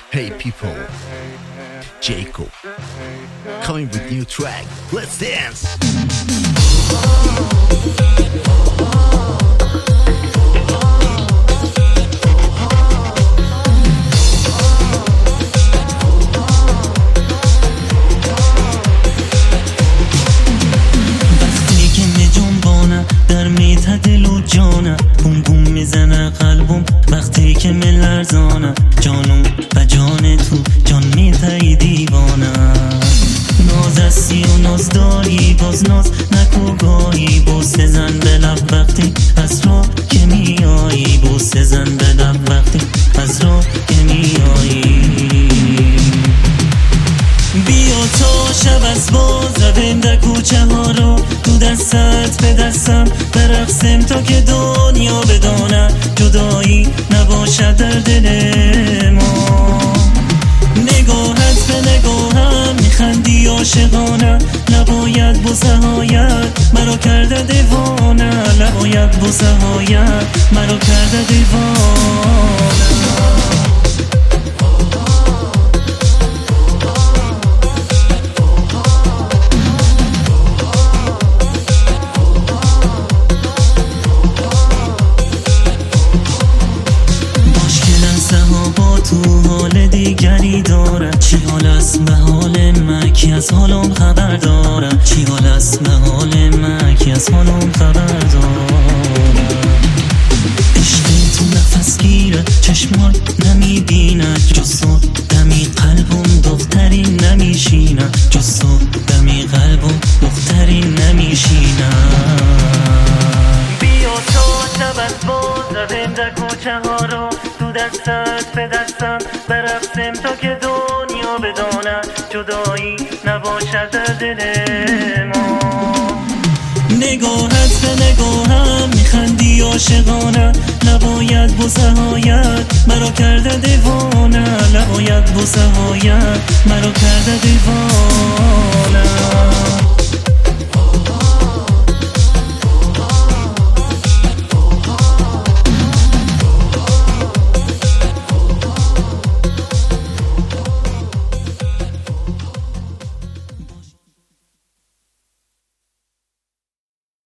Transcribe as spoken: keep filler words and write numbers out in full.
Hey people, Jacob, coming with new track. Let's dance. وقتی که میجنبانم در میته دل و جانم، بوم بوم میزنه قلبم وقتی که میلرزانم، جانم و جان تو جان میته دیوانم. ناز هستی و ناز داری باز ناز نکو گاهی، بوسه زن به لب وقتی از راه که میایی، بوسه زن به لب وقتی از راه که میایی. بیا تا شب از باز رویم در کوچه ها رو، تو دستت به دستم برقصیم تا که دنیا بدانه جدایی نباشد در دل ما. نگاهت به نگاهم میخندی عاشقانه، نباید بوسه هایت مرا کرده دیوانه، نباید بوسه هایت مرا کرده دیوانه. تو حال دیگری دارد، چی حال است به حال من کی از حالم خبر دارد، چی حال است به حال من کی از حالم خبر دارد. عشق تو نفس گیره چشمای نمیبیند، جز تو دمی قلبم دختری نمیشینه، جز تو دمی قلبم دختری نمیشینه. بیا تا شب از باز رویم در کوچه ها رو، تو دستت به دستم برقصیم تا که دنیا بدانه جدایی نباشد در دل ما. نگاهت به نگاهم میخندی عاشقانه، نباید بوسه هایت مرا کرده دیوانه، نباید بوسه هایت مرا کرده دیوانه.